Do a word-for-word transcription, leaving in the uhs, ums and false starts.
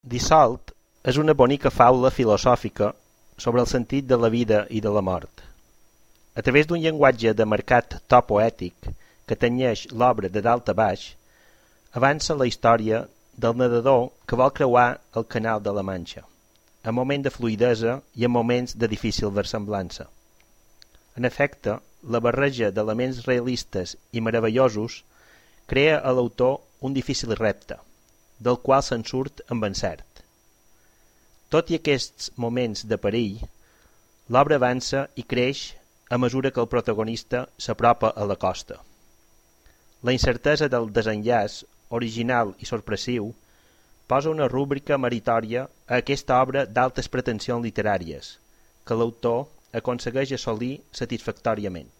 Dissolt és una bonica faula filosòfica sobre el sentit de la vida i de la mort. A través d'un llenguatge de marcat to poètic que tenyeix l'obra de dalt a baix, avança la història del nedador que vol creuar el canal de la Manxa, en moments de fluïdesa i en moments de difícil versemblança. En efecte, la barreja d'elements realistes i meravellosos crea a l'autor un difícil repte, del qual se'n surt amb encert. Tot i aquests moments de perill, l'obra avança i creix a mesura que el protagonista s'apropa a la costa. La incertesa del desenllaç, original i sorpressiu, posa una rúbrica meritòria a aquesta obra d'altes pretensions literàries, que l'autor aconsegueix assolir satisfactòriament.